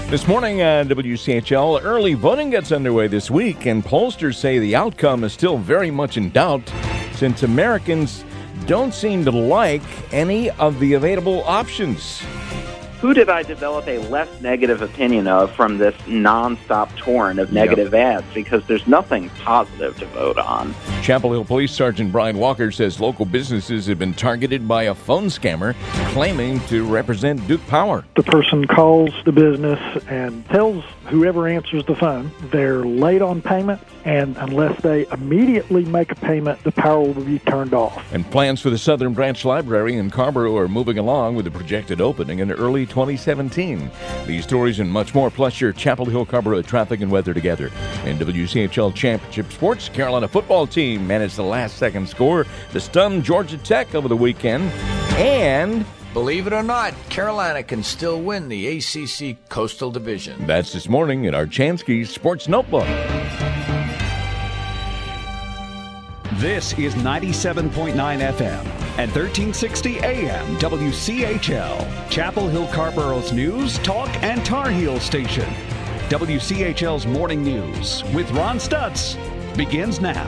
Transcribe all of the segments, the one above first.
This morning on WCHL, early voting gets underway this week, and pollsters say the outcome is still very much in doubt since Americans don't seem to like any of the available options. Who did I develop a less negative opinion of from this nonstop torrent of negative ads? Because there's nothing positive to vote on. Chapel Hill Police Sergeant Brian Walker says local businesses have been targeted by a phone scammer claiming to represent Duke Power. The person calls the business and tells whoever answers the phone they're late on payment, and unless they immediately make a payment, the power will be turned off. And plans for the Southern Branch Library in Carrboro are moving along with a projected opening in early 2017. These stories and much more, plus your Chapel Hill Carrboro traffic and weather together. In WCHL Championship Sports, Carolina football team managed the last-second score to stun Georgia Tech over the weekend. And believe it or not, Carolina can still win the ACC Coastal Division. That's this morning in our Chansky Sports Notebook. This is 97.9 FM and 1360 AM WCHL, Chapel Hill Carrboro's news, talk, and Tar Heel station. WCHL's Morning News with Ron Stutz begins now.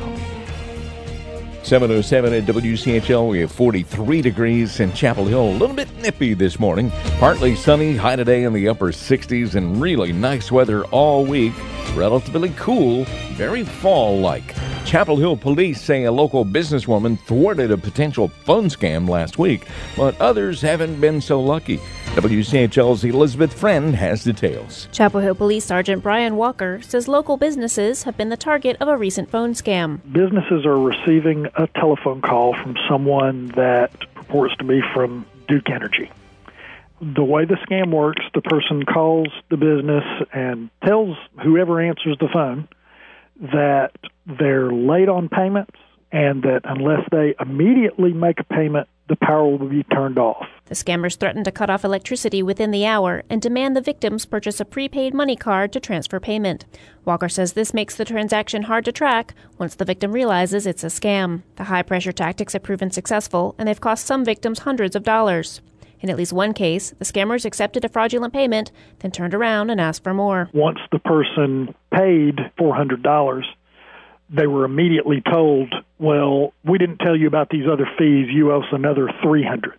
7:07 at WCHL. We have 43 degrees in Chapel Hill. A little bit nippy this morning. Partly sunny, high today in the upper 60s, and really nice weather all week. Relatively cool, very fall-like. Chapel Hill police say a local businesswoman thwarted a potential phone scam last week, but others haven't been so lucky. WCHL's Elizabeth Friend has details. Chapel Hill Police Sergeant Brian Walker says local businesses have been the target of a recent phone scam. Businesses are receiving a telephone call from someone that purports to be from Duke Energy. The way the scam works, the person calls the business and tells whoever answers the phone that they're late on payments and that unless they immediately make a payment, the power will be turned off. The scammers threaten to cut off electricity within the hour and demand the victims purchase a prepaid money card to transfer payment. Walker says this makes the transaction hard to track once the victim realizes it's a scam. The high-pressure tactics have proven successful, and they've cost some victims hundreds of dollars. In at least one case, the scammers accepted a fraudulent payment, then turned around and asked for more. Once the person paid $400, they were immediately told, well, we didn't tell you about these other fees. You owe us another $300.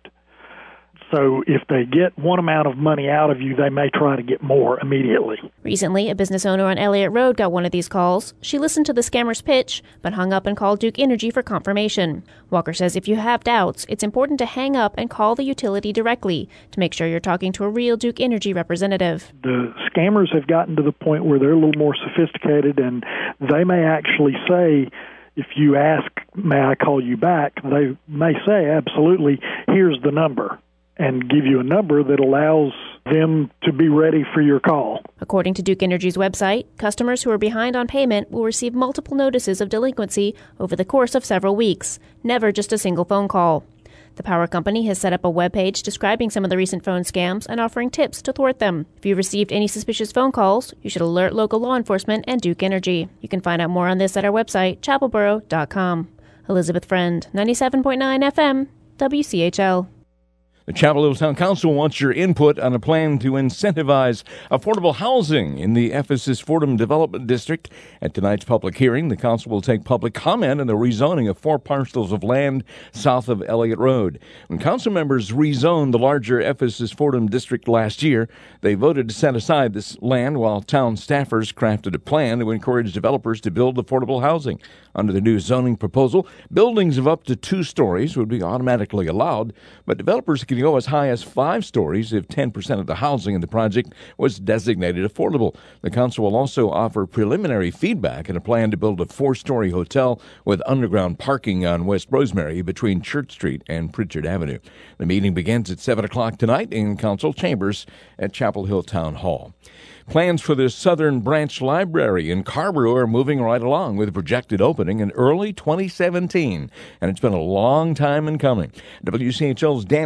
So if they get one amount of money out of you, they may try to get more immediately. Recently, a business owner on Elliott Road got one of these calls. She listened to the scammer's pitch, but hung up and called Duke Energy for confirmation. Walker says if you have doubts, it's important to hang up and call the utility directly to make sure you're talking to a real Duke Energy representative. The scammers have gotten to the point where they're a little more sophisticated, and they may actually say, if you ask, may I call you back, they may say, absolutely, here's the number, and give you a number that allows them to be ready for your call. According to Duke Energy's website, customers who are behind on payment will receive multiple notices of delinquency over the course of several weeks, never just a single phone call. The power company has set up a webpage describing some of the recent phone scams and offering tips to thwart them. If you received any suspicious phone calls, you should alert local law enforcement and Duke Energy. You can find out more on this at our website, chapelboro.com. Elizabeth Friend, 97.9 FM, WCHL. The Chapel Hill Town Council wants your input on a plan to incentivize affordable housing in the Ephesus Fordham Development District. At tonight's public hearing, the council will take public comment on the rezoning of 4 parcels of land south of Elliott Road. When council members rezoned the larger Ephesus Fordham District last year, they voted to set aside this land while town staffers crafted a plan to encourage developers to build affordable housing. Under the new zoning proposal, buildings of up to 2 stories would be automatically allowed, but developers could go as high as 5 stories if 10% of the housing in the project was designated affordable. The council will also offer preliminary feedback and a plan to build a 4-story hotel with underground parking on West Rosemary between Church Street and Pritchard Avenue. The meeting begins at 7 o'clock tonight in council chambers at Chapel Hill Town Hall. Plans for the Southern Branch Library in Carrboro are moving right along with a projected opening in early 2017, and it's been a long time in coming. WCHL's Danny Hooley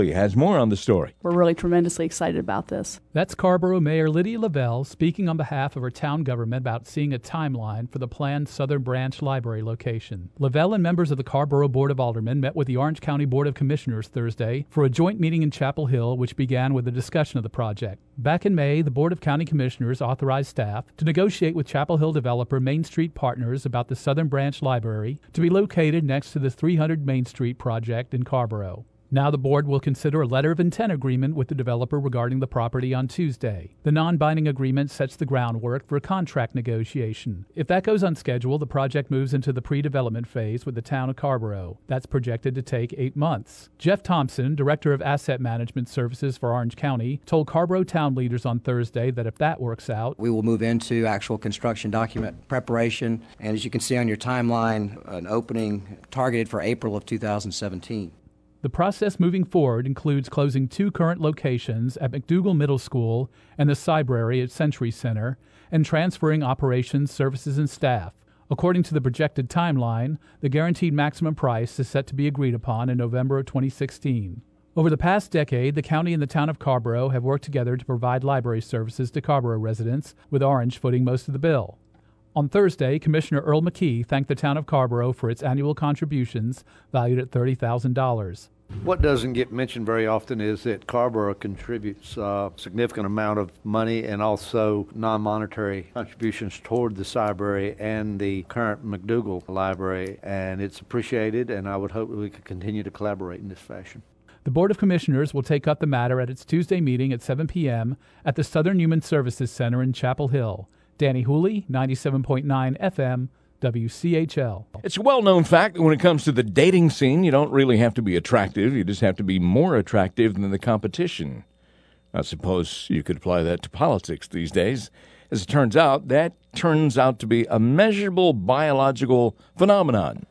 Copley has more on the story. We're really tremendously excited about this. That's Carrboro Mayor Lydia Lavelle speaking on behalf of her town government about seeing a timeline for the planned Southern Branch Library location. Lavelle and members of the Carrboro Board of Aldermen met with the Orange County Board of Commissioners Thursday for a joint meeting in Chapel Hill, which began with a discussion of the project. Back in May, the Board of County Commissioners authorized staff to negotiate with Chapel Hill developer Main Street Partners about the Southern Branch Library to be located next to the 300 Main Street project in Carrboro. Now the board will consider a letter of intent agreement with the developer regarding the property on Tuesday. The non-binding agreement sets the groundwork for a contract negotiation. If that goes on schedule, the project moves into the pre-development phase with the town of Carrboro. That's projected to take 8 months. Jeff Thompson, Director of Asset Management Services for Orange County, told Carrboro town leaders on Thursday that if that works out, we will move into actual construction document preparation, and as you can see on your timeline, an opening targeted for April of 2017. The process moving forward includes closing 2 current locations at McDougal Middle School and the Cybrary at Century Center, and transferring operations, services, and staff. According to the projected timeline, the guaranteed maximum price is set to be agreed upon in November of 2016. Over the past decade, the county and the town of Carrboro have worked together to provide library services to Carrboro residents, with Orange footing most of the bill. On Thursday, Commissioner Earl McKee thanked the town of Carrboro for its annual contributions, valued at $30,000. What doesn't get mentioned very often is that Carrboro contributes a significant amount of money and also non-monetary contributions toward the Cybrary and the current McDougal Library, and it's appreciated, and I would hope that we could continue to collaborate in this fashion. The Board of Commissioners will take up the matter at its Tuesday meeting at 7 p.m. at the Southern Human Services Center in Chapel Hill. Danny Hooley, 97.9 FM, WCHL. It's a well-known fact that when it comes to the dating scene, you don't really have to be attractive. You just have to be more attractive than the competition. I suppose you could apply that to politics these days. As it turns out, that turns out to be a measurable biological phenomenon.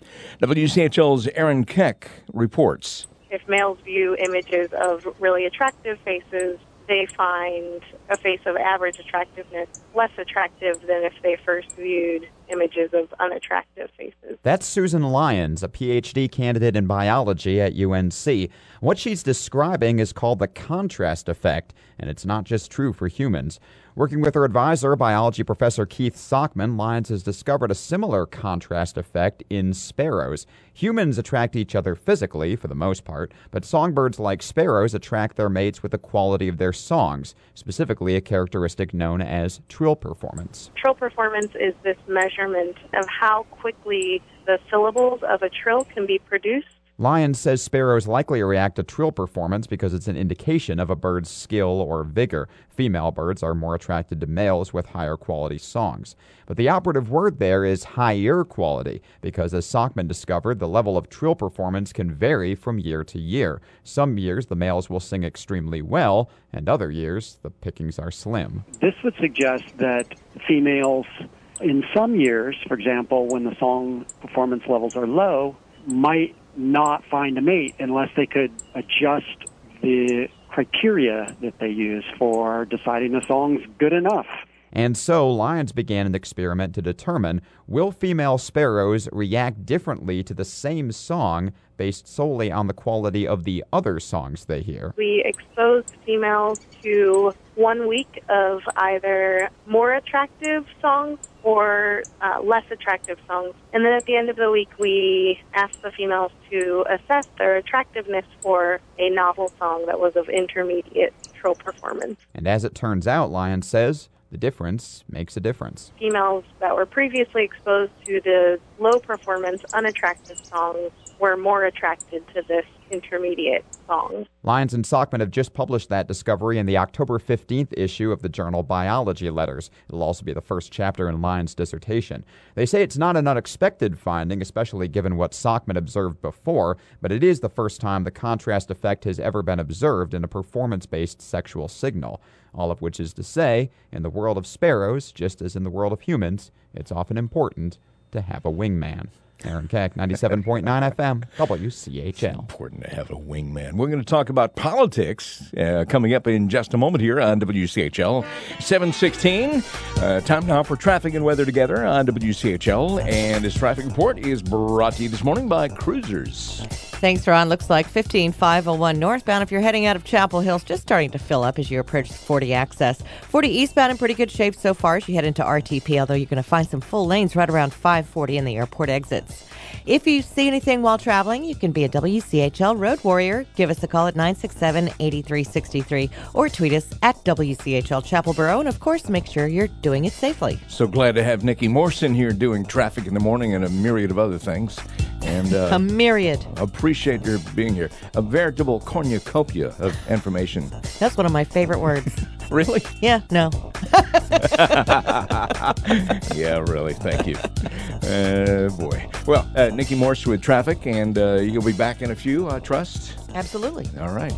WCHL's Aaron Keck reports. If males view images of really attractive faces, they find a face of average attractiveness less attractive than if they first viewed images of unattractive faces. That's Susan Lyons, a PhD candidate in biology at UNC. What she's describing is called the contrast effect, and it's not just true for humans. Working with her advisor, biology professor Keith Sockman, Lyons has discovered a similar contrast effect in sparrows. Humans attract each other physically, for the most part, but songbirds like sparrows attract their mates with the quality of their songs, specifically a characteristic known as trill performance. Trill performance is this measurement of how quickly the syllables of a trill can be produced. Lyons says sparrows likely react to trill performance because it's an indication of a bird's skill or vigor. Female birds are more attracted to males with higher quality songs. But the operative word there is higher quality, because as Sockman discovered, the level of trill performance can vary from year to year. Some years the males will sing extremely well, and other years the pickings are slim. This would suggest that females in some years, for example, when the song performance levels are low, might not find a mate unless they could adjust the criteria that they use for deciding a song's good enough. And so Lyons began an experiment to determine, will female sparrows react differently to the same song based solely on the quality of the other songs they hear? We exposed females to 1 week of either more attractive songs or less attractive songs. And then at the end of the week, we asked the females to assess their attractiveness for a novel song that was of intermediate trill performance. And as it turns out, Lyons says, the difference makes a difference. Females that were previously exposed to the low-performance, unattractive songs were more attracted to this intermediate song. Lyons and Sockman have just published that discovery in the October 15th issue of the journal Biology Letters. It'll also be the first chapter in Lyons' dissertation. They say it's not an unexpected finding, especially given what Sockman observed before, but it is the first time the contrast effect has ever been observed in a performance-based sexual signal. All of which is to say, in the world of sparrows, just as in the world of humans, it's often important to have a wingman. Aaron Keck, 97.9 FM, WCHL. It's important to have a wingman. We're going to talk about politics coming up in just a moment here on WCHL. 7:16. Time now for traffic and weather together on WCHL. And this traffic report is brought to you this morning by Cruisers. Thanks, Ron. Looks like 15501 northbound. If you're heading out of Chapel Hill, it's just starting to fill up as you approach 40 access. 40 eastbound in pretty good shape so far as you head into RTP, although you're going to find some full lanes right around 540 in the airport exits. If you see anything while traveling, you can be a WCHL Road Warrior. Give us a call at 967-8363 or tweet us at WCHL Chapelboro. And, of course, make sure you're doing it safely. So glad to have Nikki Morrison here doing traffic in the morning and a myriad of other things. And a myriad. Appreciate your being here. A veritable cornucopia of information. That's one of my favorite words. Really? Yeah, no. Yeah, really. Thank you. Boy. Well, Nikki Morrison with traffic, and you'll be back in a few, I trust? Absolutely. All right.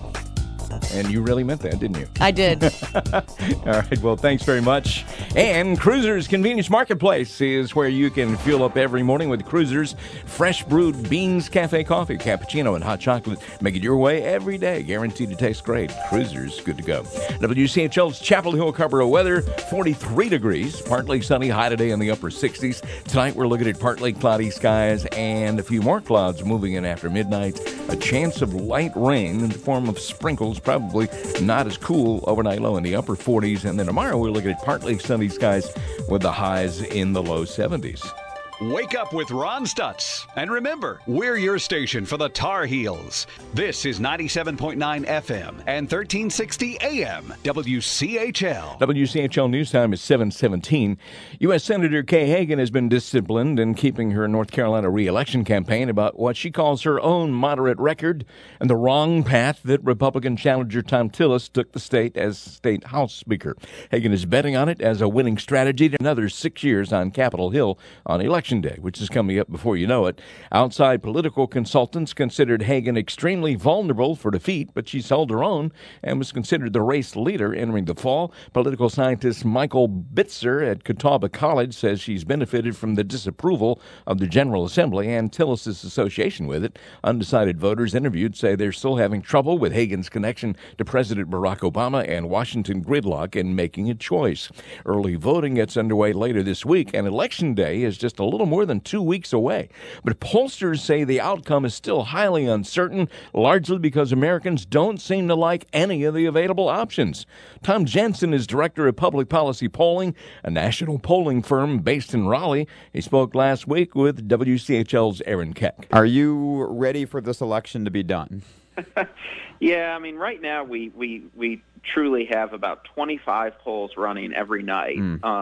And you really meant that, didn't you? I did. All right. Well, thanks very much. And Cruisers Convenience Marketplace is where you can fuel up every morning with Cruisers fresh brewed beans, cafe coffee, cappuccino, and hot chocolate. Make it your way every day. Guaranteed to taste great. Cruisers, good to go. WCHL's Chapel Hill Carrboro weather, 43 degrees. Partly sunny, high today in the upper 60s. Tonight we're looking at partly cloudy skies and a few more clouds moving in after midnight. A chance of light rain in the form of sprinkles, probably not as cool. Overnight low in the upper 40s. And then tomorrow we're looking at partly sunny skies with the highs in the low 70s. Wake up with Ron Stutz. And remember, we're your station for the Tar Heels. This is 97.9 FM and 1360 AM WCHL. WCHL News Time is 7:17. U.S. Senator Kay Hagan has been disciplined in keeping her North Carolina re-election campaign about what she calls her own moderate record and the wrong path that Republican challenger Thom Tillis took the state as State House Speaker. Hagan is betting on it as a winning strategy to another 6 years on Capitol Hill on Election Day, which is coming up before you know it. Outside political consultants considered Hagan extremely vulnerable for defeat, but she's held her own and was considered the race leader entering the fall. Political scientist Michael Bitzer at Catawba College says she's benefited from the disapproval of the General Assembly and Tillis' association with it. Undecided voters interviewed say they're still having trouble with Hagan's connection to President Barack Obama and Washington gridlock in making a choice. Early voting gets underway later this week, and Election Day is just a little more than 2 weeks away. But pollsters say the outcome is still highly uncertain, largely because Americans don't seem to like any of the available options. Tom Jensen is director of public policy polling, a national polling firm based in Raleigh. He spoke last week with WCHL's Aaron Keck. Are you ready for this election to be done? Yeah, I mean, right now we truly have about 25 polls running every night.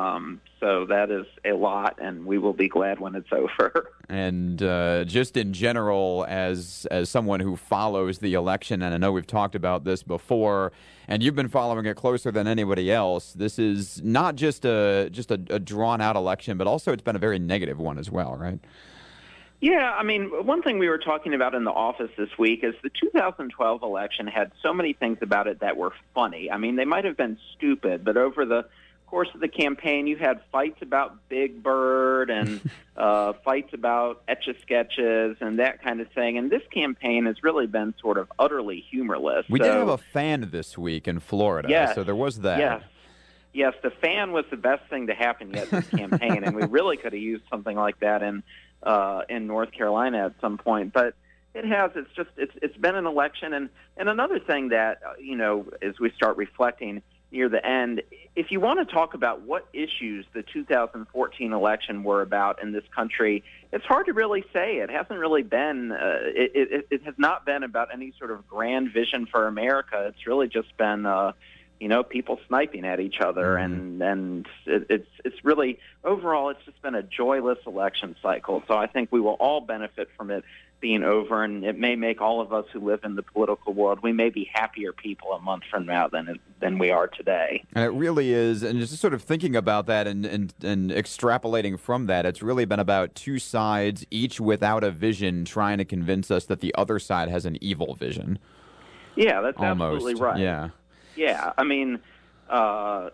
So that is a lot, and we will be glad when it's over. And just in general, as someone who follows the election, and I know we've talked about this before, and you've been following it closer than anybody else, this is not just a drawn-out election, but also it's been a very negative one as well, right? Yeah, I mean, one thing we were talking about in the office this week is the 2012 election had so many things about it that were funny. I mean, they might have been stupid, but over the course of the campaign, you had fights about Big Bird and fights about Etch-a-Sketches and that kind of thing. And this campaign has really been sort of utterly humorless. We did have a fan this week in Florida, so there was that. Yes, the fan was the best thing to happen yet this campaign, and we really could have used something like that in North Carolina at some point. But it has. It's been an election, and another thing that as we start reflecting near the end, if you want to talk about what issues the 2014 election were about in this country, it's hard to really say. It hasn't really been. It has not been about any sort of grand vision for America. It's really just been. People sniping at each other, and it's really, overall, it's just been a joyless election cycle. So I think we will all benefit from it being over, and it may make all of us who live in the political world, we may be happier people a month from now than we are today. And it really is, and just sort of thinking about that and extrapolating from that, it's really been about two sides, each without a vision, trying to convince us that the other side has an evil vision. Yeah, that's almost. Absolutely right. Yeah, I mean, the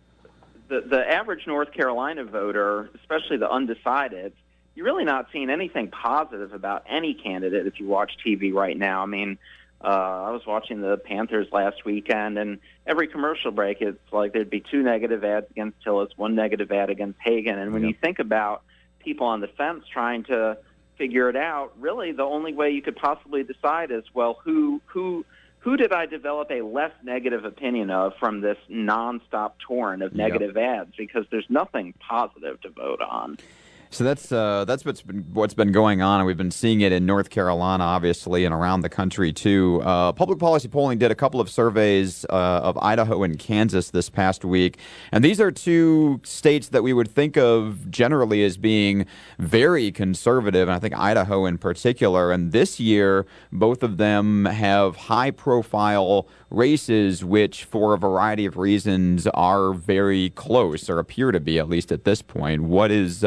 average North Carolina voter, especially the undecided, you're really not seeing anything positive about any candidate if you watch TV right now. I mean, I was watching the Panthers last weekend, and every commercial break, it's like there'd be 2 negative ads against Tillis, 1 negative ad against Hagan. And when you think about people on the fence trying to figure it out, really the only way you could possibly decide is, well, who did I develop a less negative opinion of from this nonstop torrent of negative ads? Because there's nothing positive to vote on. So that's what's been going on, and we've been seeing it in North Carolina, obviously, and around the country too. Public Policy Polling did a couple of surveys of Idaho and Kansas this past week, and these are two states that we would think of generally as being very conservative, and I think Idaho in particular. And this year, both of them have high-profile races, which, for a variety of reasons, are very close, or appear to be, at least at this point. What is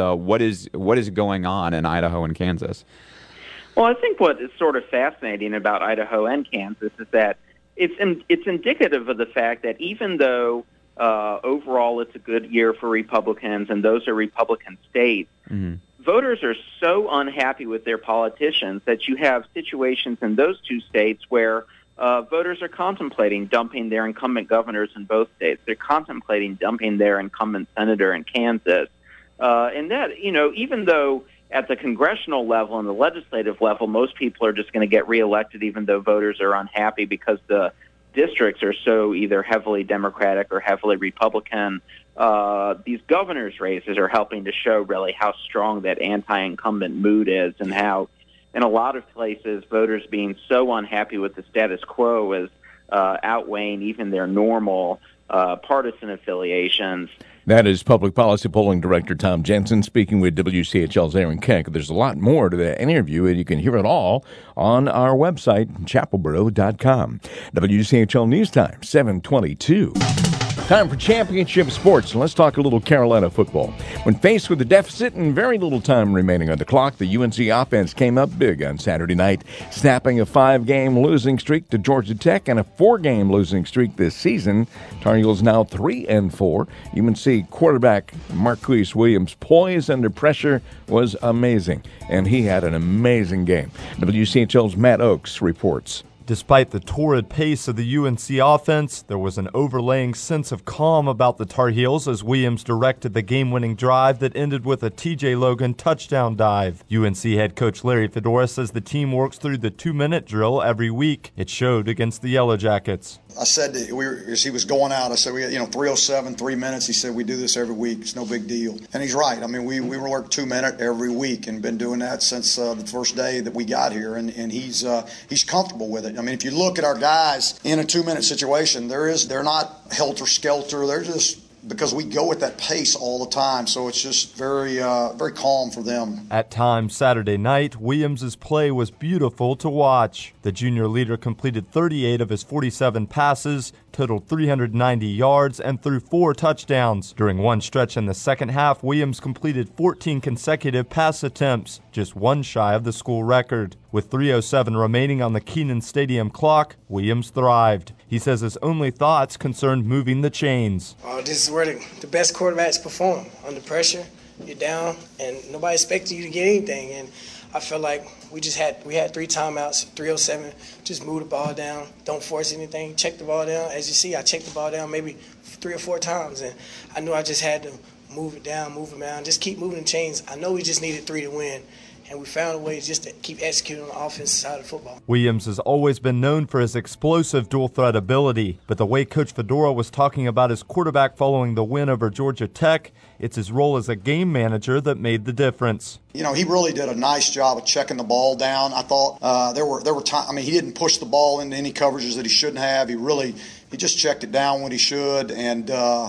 going on in Idaho and Kansas? Well, I think what is sort of fascinating about Idaho and Kansas is that it's indicative of the fact that even though overall it's a good year for Republicans and those are Republican states, voters are so unhappy with their politicians that you have situations in those two states where voters are contemplating dumping their incumbent governors in both states. They're contemplating dumping their incumbent senator in Kansas. And that, even though at the congressional level and the legislative level, most people are just going to get reelected, even though voters are unhappy because the districts are so either heavily Democratic or heavily Republican, these governor's races are helping to show really how strong that anti-incumbent mood is, and how in a lot of places voters being so unhappy with the status quo is outweighing even their normal partisan affiliations. That is Public Policy Polling Director Tom Jensen speaking with WCHL's Aaron Keck. There's a lot more to that interview, and you can hear it all on our website, chapelboro.com. WCHL News Time, 7:22. Time for championship sports, and let's talk a little Carolina football. When faced with a deficit and very little time remaining on the clock, the UNC offense came up big on Saturday night, snapping a 5-game losing streak to Georgia Tech and a 4-game losing streak this season. Tar Heels now 3-4. UNC quarterback Marquise Williams' poise under pressure was amazing, and he had an amazing game. WCHL's Matt Oakes reports. Despite the torrid pace of the UNC offense, there was an overlaying sense of calm about the Tar Heels as Williams directed the game-winning drive that ended with a TJ Logan touchdown dive. UNC head coach Larry Fedora says the team works through the 2-minute drill every week. It showed against the Yellow Jackets. I said that as he was going out, I said, 3:07, 3 minutes. He said, we do this every week. It's no big deal. And he's right. I mean, we work 2 minutes every week and been doing that since the first day that we got here. And he's comfortable with it. I mean, if you look at our guys in a 2-minute situation, they're not helter-skelter. They're just, because we go at that pace all the time, so it's just very calm for them. At times Saturday night, Williams' play was beautiful to watch. The junior leader completed 38 of his 47 passes, totaled 390 yards, and threw 4 touchdowns. During one stretch in the second half, Williams completed 14 consecutive pass attempts, just one shy of the school record. With 3:07 remaining on the Kenan Stadium clock, Williams thrived. He says his only thoughts concerned moving the chains. This is where the best quarterbacks perform. Under pressure, you're down, and nobody expects you to get anything. And I feel like we had 3 timeouts, 3:07, just move the ball down, don't force anything, check the ball down. As you see, I checked the ball down maybe 3 or 4 times, and I knew I just had to move it down, just keep moving the chains. I know we just needed 3 to win. And we found a way just to keep executing on the offensive side of football. Williams has always been known for his explosive dual-threat ability, but the way Coach Fedora was talking about his quarterback following the win over Georgia Tech, it's his role as a game manager that made the difference. He really did a nice job of checking the ball down. I thought there were times. I mean, he didn't push the ball into any coverages that he shouldn't have. He just checked it down when he should, and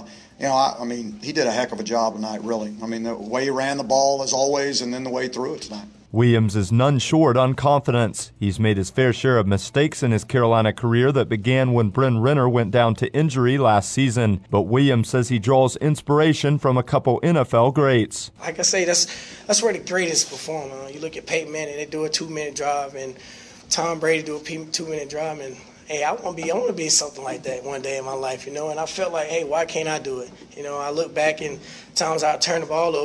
he did a heck of a job tonight, really. I mean, the way he ran the ball, as always, and then the way he threw it tonight. Williams is none short on confidence. He's made his fair share of mistakes in his Carolina career that began when Bryn Renner went down to injury last season. But Williams says he draws inspiration from a couple NFL greats. Like I say, that's where the greatest perform. You look at Peyton Manning, they do a 2-minute drive, and Tom Brady do a 2-minute drive, and hey, I want to be something like that one day in my life, and I felt like, hey, why can't I do it? I look back in times I turned the ball over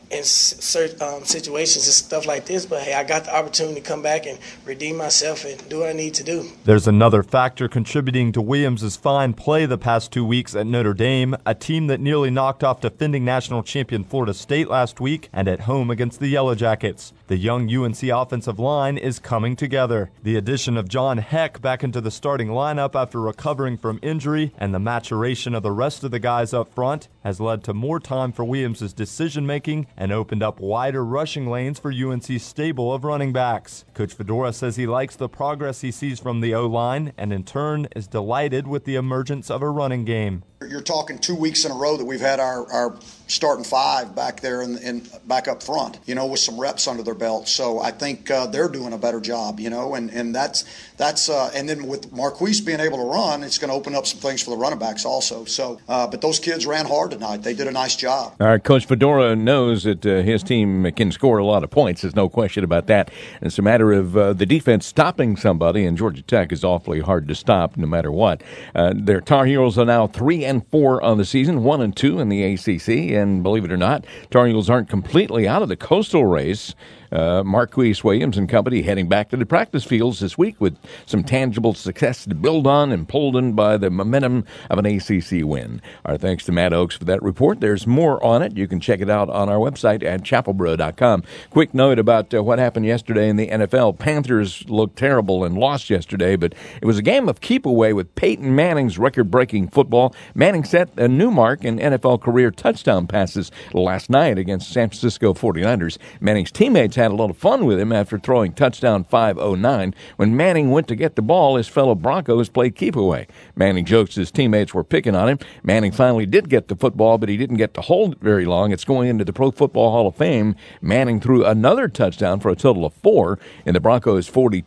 in certain situations and stuff like this. But, hey, I got the opportunity to come back and redeem myself and do what I need to do. There's another factor contributing to Williams' fine play the past 2 weeks at Notre Dame, a team that nearly knocked off defending national champion Florida State last week and at home against the Yellow Jackets. The young UNC offensive line is coming together. The addition of John Heck back into the starting lineup after recovering from injury and the maturation of the rest of the guys up front has led to more time for Williams' decision-making and opened up wider rushing lanes for UNC's stable of running backs. Coach Fedora says he likes the progress he sees from the O-line and in turn is delighted with the emergence of a running game. You're talking 2 weeks in a row that we've had our starting five back there and back up front, with some reps under their belt. So I think they're doing a better job, and that's and then with Marquise being able to run, it's going to open up some things for the running backs also. So, but those kids ran hard tonight. They did a nice job. All right, Coach Fedora knows that his team can score a lot of points. There's no question about that. It's a matter of the defense stopping somebody, and Georgia Tech is awfully hard to stop no matter what. Their Tar Heels are now 3-4 on the season, 1-2 in the ACC, and believe it or not, Tar Heels aren't completely out of the Coastal race. Marquise Williams and company heading back to the practice fields this week with some tangible success to build on, emboldened by the momentum of an ACC win. Our thanks to Matt Oakes for that report. There's more on it. You can check it out on our website at chapelboro.com. Quick note about what happened yesterday in the NFL. Panthers looked terrible and lost yesterday, but it was a game of keep away with Peyton Manning's record-breaking football. Manning set a new mark in NFL career touchdown passes last night against San Francisco 49ers. Manning's teammates had a little fun with him after throwing touchdown 509. When Manning went to get the ball, his fellow Broncos played keep away. Manning jokes his teammates were picking on him. Manning finally did get the football, but he didn't get to hold it very long. It's going into the Pro Football Hall of Fame. Manning threw another touchdown for a total of 4 in the Broncos'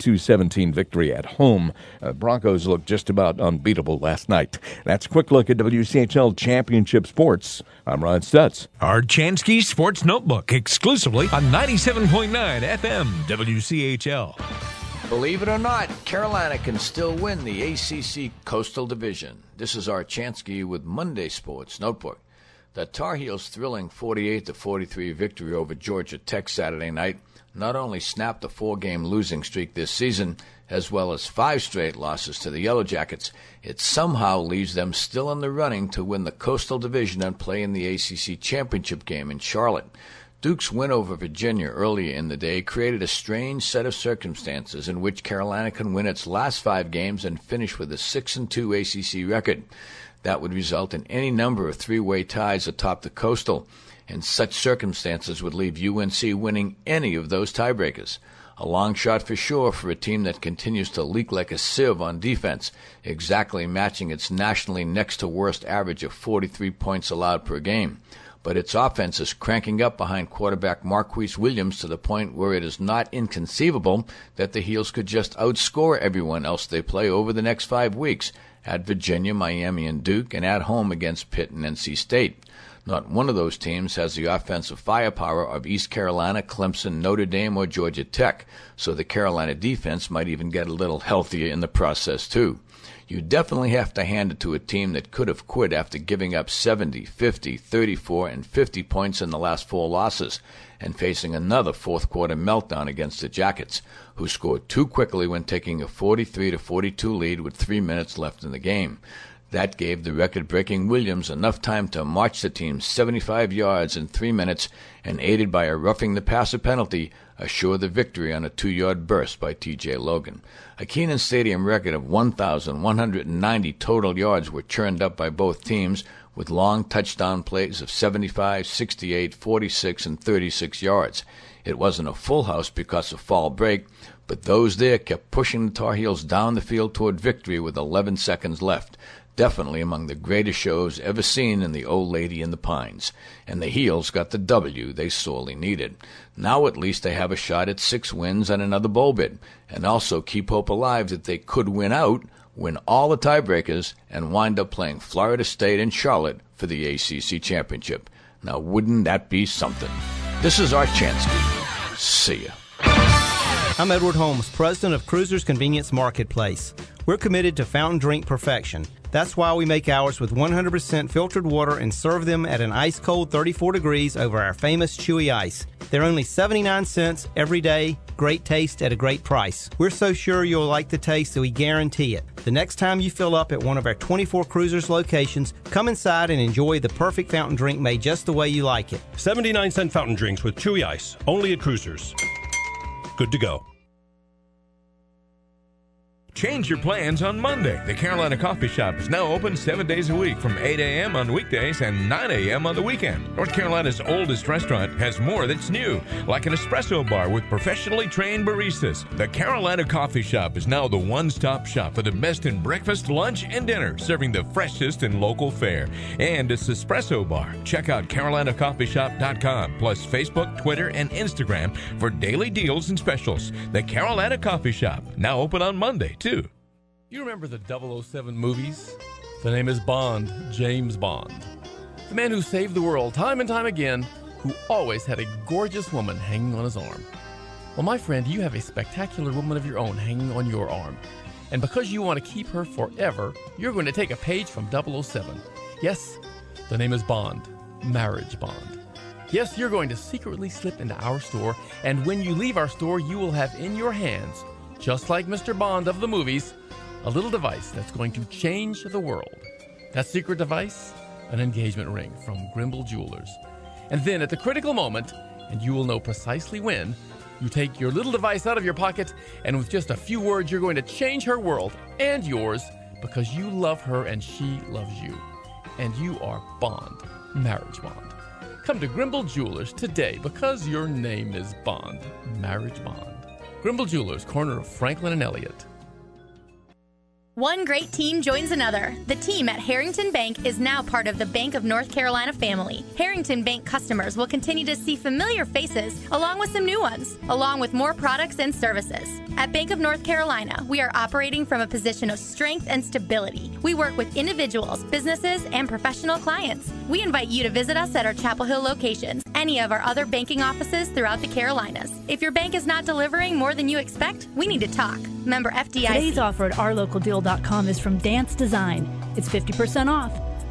42-17 victory at home. Broncos looked just about unbeatable last night. That's a quick look at WCHL Championship Sports. I'm Ron Stutz. Art Chansky Sports Notebook, exclusively on 97.9 FM WCHL. Believe it or not, Carolina can still win the ACC Coastal Division. This is Art Chansky with Monday Sports Notebook. The Tar Heels' thrilling 48-43 victory over Georgia Tech Saturday night not only snapped a 4-game losing streak this season, as well as 5 straight losses to the Yellow Jackets, it somehow leaves them still in the running to win the Coastal Division and play in the ACC Championship game in Charlotte. Duke's win over Virginia earlier in the day created a strange set of circumstances in which Carolina can win its last 5 games and finish with a 6-2 ACC record. That would result in any number of 3-way ties atop the Coastal, and such circumstances would leave UNC winning any of those tiebreakers. A long shot for sure for a team that continues to leak like a sieve on defense, exactly matching its nationally next-to-worst average of 43 points allowed per game. But its offense is cranking up behind quarterback Marquise Williams to the point where it is not inconceivable that the Heels could just outscore everyone else they play over the next 5 weeks, at Virginia, Miami, and Duke, and at home against Pitt and NC State. Not one of those teams has the offensive firepower of East Carolina, Clemson, Notre Dame, or Georgia Tech, so the Carolina defense might even get a little healthier in the process, too. You definitely have to hand it to a team that could have quit after giving up 70, 50, 34, and 50 points in the last 4 losses, and facing another fourth-quarter meltdown against the Jackets, who scored too quickly when taking a 43-42 lead with 3 minutes left in the game. That gave the record-breaking Williams enough time to march the team 75 yards in 3 minutes and, aided by a roughing the passer penalty, assure the victory on a 2-yard burst by T.J. Logan. A Kenan Stadium record of 1,190 total yards were churned up by both teams, with long touchdown plays of 75, 68, 46, and 36 yards. It wasn't a full house because of fall break, but those there kept pushing the Tar Heels down the field toward victory with 11 seconds left. Definitely among the greatest shows ever seen in the Old Lady in the Pines. And the Heels got the W they sorely needed. Now at least they have a shot at 6 wins and another bowl bid, and also keep hope alive that they could win out, win all the tiebreakers, and wind up playing Florida State and Charlotte for the ACC Championship. Now wouldn't that be something? This is Art Chansky. See ya. I'm Edward Holmes, president of Cruisers Convenience Marketplace. We're committed to fountain drink perfection. That's why we make ours with 100% filtered water and serve them at an ice-cold 34 degrees over our famous Chewy Ice. They're only 79 cents every day. Great taste at a great price. We're so sure you'll like the taste that we guarantee it. The next time you fill up at one of our 24 Cruisers locations, come inside and enjoy the perfect fountain drink made just the way you like it. 79-cent fountain drinks with Chewy Ice, only at Cruisers. Good to go. Change your plans on Monday. The Carolina Coffee Shop is now open 7 days a week from 8 a.m. on weekdays and 9 a.m. on the weekend. North Carolina's oldest restaurant has more that's new, like an espresso bar with professionally trained baristas. The Carolina Coffee Shop is now the one-stop shop for the best in breakfast, lunch, and dinner, serving the freshest in local fare. And it's espresso bar. Check out CarolinaCoffeeShop.com, plus Facebook, Twitter, and Instagram for daily deals and specials. The Carolina Coffee Shop, now open on Monday, too. You remember the 007 movies? The name is Bond, James Bond. The man who saved the world time and time again, who always had a gorgeous woman hanging on his arm. Well, my friend, you have a spectacular woman of your own hanging on your arm. And because you want to keep her forever, you're going to take a page from 007. Yes, the name is Bond, Marriage Bond. Yes, you're going to secretly slip into our store, and when you leave our store, you will have in your hands, just like Mr. Bond of the movies, a little device that's going to change the world. That secret device? An engagement ring from Grimble Jewelers. And then at the critical moment, and you will know precisely when, you take your little device out of your pocket, and with just a few words, you're going to change her world and yours because you love her and she loves you. And you are Bond, Marriage Bond. Come to Grimble Jewelers today because your name is Bond, Marriage Bond. Grimble Jewelers, corner of Franklin and Elliott. One great team joins another. The team at Harrington Bank is now part of the Bank of North Carolina family. Harrington Bank customers will continue to see familiar faces along with some new ones, along with more products and services. At Bank of North Carolina, we are operating from a position of strength and stability. We work with individuals, businesses, and professional clients. We invite you to visit us at our Chapel Hill locations, any of our other banking offices throughout the Carolinas. If your bank is not delivering more than you expect, we need to talk. Member FDIC. Today's offer at ourlocaldeal.com is from Dance Design. It's 50% off.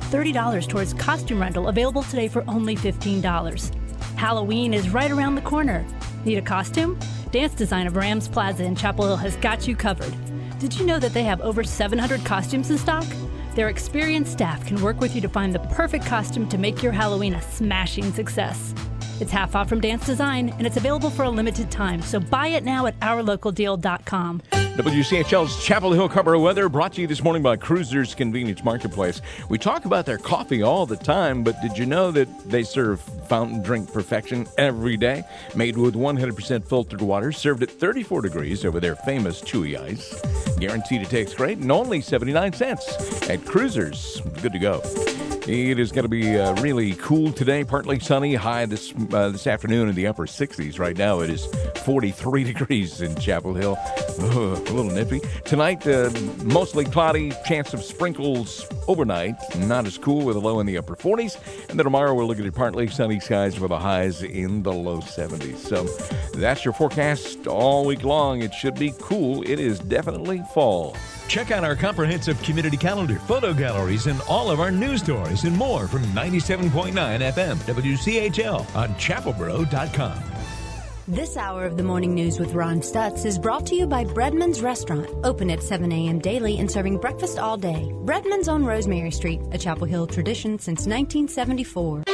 $30 towards costume rental, available today for only $15. Halloween is right around the corner. Need a costume? Dance Design of Rams Plaza in Chapel Hill has got you covered. Did you know that they have over 700 costumes in stock? Their experienced staff can work with you to find the perfect costume to make your Halloween a smashing success. It's half off from Dance Design, and it's available for a limited time, so buy it now at ourlocaldeal.com. WCHL's Chapel Hill Carrboro weather brought to you this morning by Cruisers Convenience Marketplace. We talk about their coffee all the time, but did you know that they serve fountain drink perfection every day? Made with 100% filtered water, served at 34 degrees over their famous Chewy Ice. Guaranteed to taste great and only 79 cents at Cruisers. Good to go. It is going to be really cool today, partly sunny, high this afternoon in the upper 60s. Right now it is 43 degrees in Chapel Hill. A little nippy. Tonight, mostly cloudy, chance of sprinkles overnight. Not as cool with a low in the upper 40s. And then tomorrow we're looking at partly sunny skies with the highs in the low 70s. So that's your forecast all week long. It should be cool. It is definitely fall. Check out our comprehensive community calendar, photo galleries, and all of our news stories and more from 97.9 FM WCHL on chapelboro.com. This hour of the morning news with Ron Stutz is brought to you by Breadman's Restaurant, open at 7 a.m. daily and serving breakfast all day. Breadman's on Rosemary Street, a Chapel Hill tradition since 1974.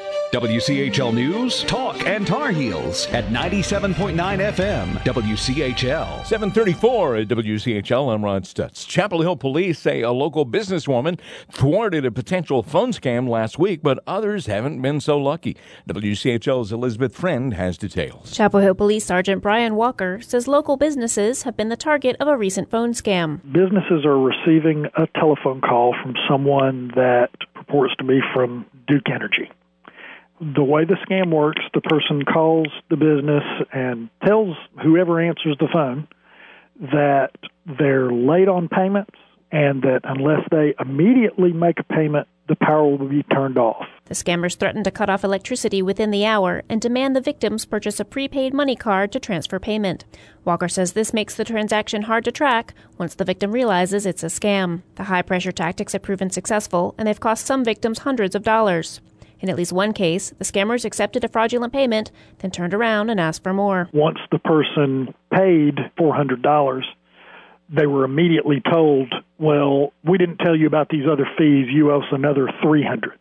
WCHL News, Talk, and Tar Heels at 97.9 FM, WCHL. 7:34 at WCHL. I'm Ron Stutz. Chapel Hill police say a local businesswoman thwarted a potential phone scam last week, but others haven't been so lucky. WCHL's Elizabeth Friend has details. Chapel Hill Police Sergeant Brian Walker says local businesses have been the target of a recent phone scam. Businesses are receiving a telephone call from someone that purports to be from Duke Energy. The way the scam works, the person calls the business and tells whoever answers the phone that they're late on payments and that unless they immediately make a payment, the power will be turned off. The scammers threaten to cut off electricity within the hour and demand the victims purchase a prepaid money card to transfer payment. Walker says this makes the transaction hard to track once the victim realizes it's a scam. The high-pressure tactics have proven successful, and they've cost some victims hundreds of dollars. In at least one case, the scammers accepted a fraudulent payment, then turned around and asked for more. Once the person paid $400, they were immediately told, well, we didn't tell you about these other fees. You owe us another $300.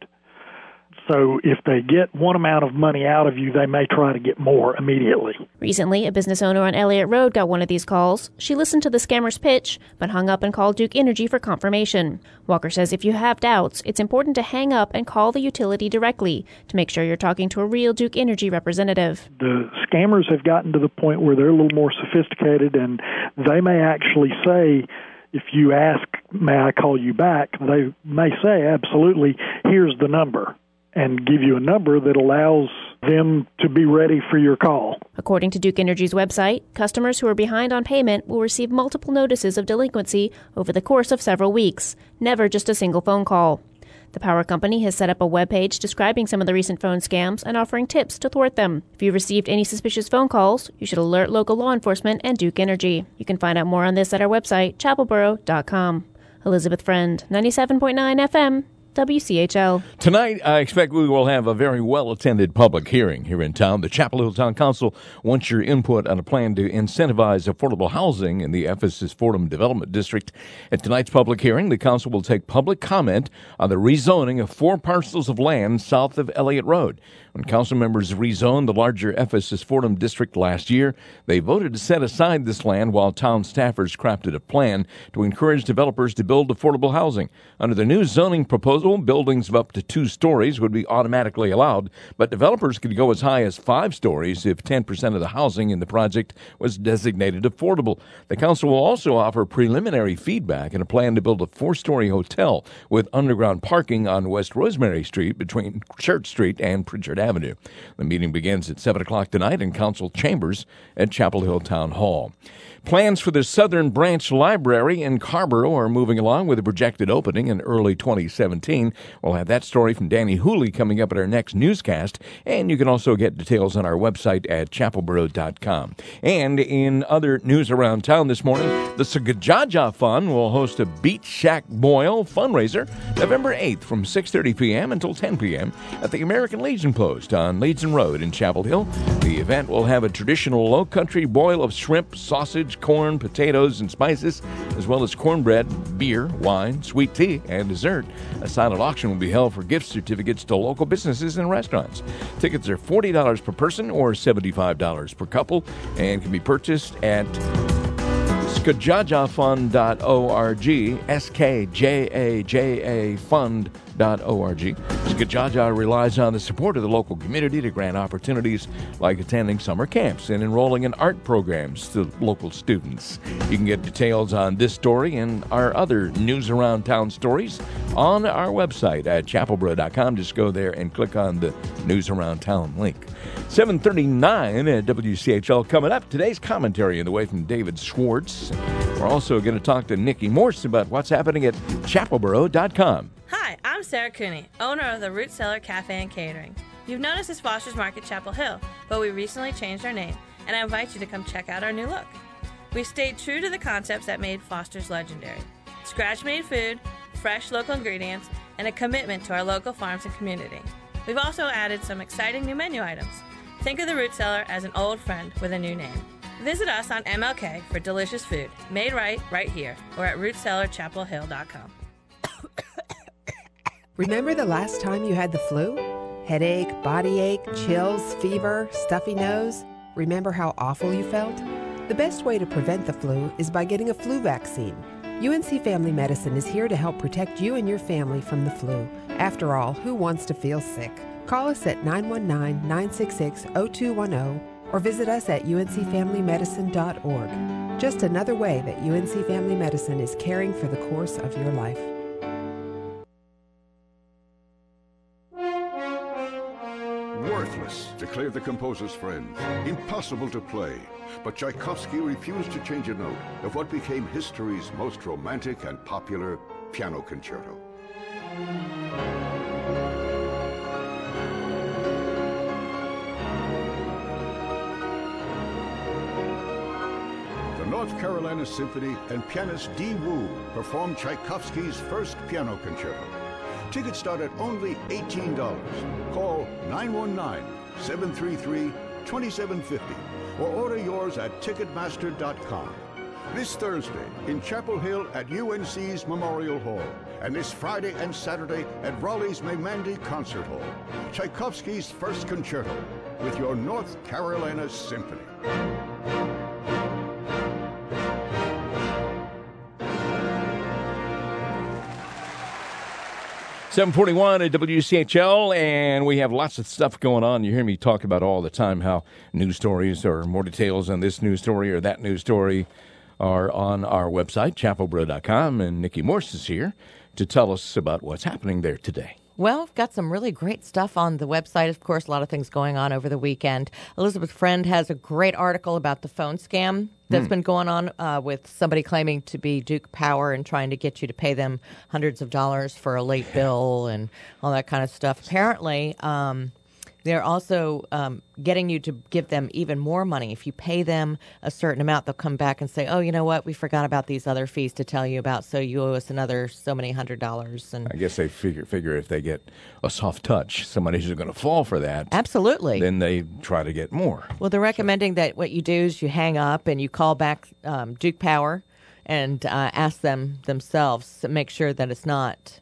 So if they get one amount of money out of you, they may try to get more immediately. Recently, a business owner on Elliott Road got one of these calls. She listened to the scammer's pitch, but hung up and called Duke Energy for confirmation. Walker says if you have doubts, it's important to hang up and call the utility directly to make sure you're talking to a real Duke Energy representative. The scammers have gotten to the point where they're a little more sophisticated, and they may actually say, if you ask, may I call you back, they may say, absolutely, here's the number, and give you a number that allows them to be ready for your call. According to Duke Energy's website, customers who are behind on payment will receive multiple notices of delinquency over the course of several weeks, never just a single phone call. The power company has set up a webpage describing some of the recent phone scams and offering tips to thwart them. If you received any suspicious phone calls, you should alert local law enforcement and Duke Energy. You can find out more on this at our website, chapelboro.com. Elizabeth Friend, 97.9 FM. WCHL. Tonight, I expect we will have a very well-attended public hearing here in town. The Chapel Hill Town Council wants your input on a plan to incentivize affordable housing in the Ephesus Fordham Development District. At tonight's public hearing, the council will take public comment on the rezoning of 4 parcels of land south of Elliott Road. When council members rezoned the larger Ephesus Fordham District last year, they voted to set aside this land while town staffers crafted a plan to encourage developers to build affordable housing. Under the new zoning proposal, buildings of up to 2 stories would be automatically allowed, but developers could go as high as 5 stories if 10% of the housing in the project was designated affordable. The council will also offer preliminary feedback and a plan to build a 4-story hotel with underground parking on West Rosemary Street between Church Street and Pritchard Avenue. The meeting begins at 7 o'clock tonight in council chambers at Chapel Hill Town Hall. Plans for the Southern Branch Library in Carrboro are moving along with a projected opening in early 2017. We'll have that story from Danny Hooley coming up at our next newscast, and you can also get details on our website at chapelboro.com. And in other news around town this morning, the Sagajaja Fund will host a Beach Shack Boil fundraiser November 8th from 6:30 p.m. until 10 p.m. at the American Legion Post on Legion Road in Chapel Hill. The event will have a traditional low-country boil of shrimp, sausage, corn, potatoes, and spices, as well as cornbread, beer, wine, sweet tea, and dessert. A silent auction will be held for gift certificates to local businesses and restaurants. Tickets are $40 per person or $75 per couple and can be purchased at skajajafund.org, skjajafund.org. Skajaja relies on the support of the local community to grant opportunities like attending summer camps and enrolling in art programs to local students. You can get details on this story and our other news around town stories on our website at chapelboro.com. Just go there and click on the News Around Town link. 7:39 at WCHL. Coming up, today's commentary in the way from David Schwartz. We're also going to talk to Nikki Morse about what's happening at chapelboro.com. Hi, I'm Sarah Cooney, owner of the Root Cellar Cafe and Catering. You've noticed it's Foster's Market Chapel Hill, but we recently changed our name, and I invite you to come check out our new look. We've stayed true to the concepts that made Foster's legendary. Scratch-made food, fresh local ingredients, and a commitment to our local farms and community. We've also added some exciting new menu items. Think of the Root Cellar as an old friend with a new name. Visit us on MLK for delicious food, made right here, or at rootcellarchapelhill.com. Remember the last time you had the flu? Headache, body ache, chills, fever, stuffy nose? Remember how awful you felt? The best way to prevent the flu is by getting a flu vaccine. UNC Family Medicine is here to help protect you and your family from the flu. After all, who wants to feel sick? Call us at 919-966-0210 or visit us at uncfamilymedicine.org. Just another way that UNC Family Medicine is caring for the course of your life. Worthless, declared the composer's friend. Impossible to play. But Tchaikovsky refused to change a note of what became history's most romantic and popular piano concerto. North Carolina Symphony and pianist Dee Wu perform Tchaikovsky's first piano concerto. Tickets start at only $18. Call 919-733-2750 or order yours at Ticketmaster.com. This Thursday in Chapel Hill at UNC's Memorial Hall, and this Friday and Saturday at Raleigh's Maimandi Concert Hall. Tchaikovsky's first concerto with your North Carolina Symphony. 741 at WCHL, and we have lots of stuff going on. You hear me talk about all the time how news stories or more details on this news story or that news story are on our website, chapelboro.com, and Nikki Morse is here to tell us about what's happening there today. Well, we've got some really great stuff on the website. Of course, a lot of things going on over the weekend. Elizabeth Friend has a great article about the phone scam that's been going on with somebody claiming to be Duke Power and trying to get you to pay them hundreds of dollars for a late bill and all that kind of stuff. Apparently, they're also getting you to give them even more money. If you pay them a certain amount, they'll come back and say, oh, you know what, we forgot about these other fees to tell you about, so you owe us another so many $100. And I guess they figure if they get a soft touch, somebody's going to fall for that. Absolutely. Then they try to get more. Well, they're recommending that what you do is you hang up and you call back Duke Power and ask them themselves to make sure that it's not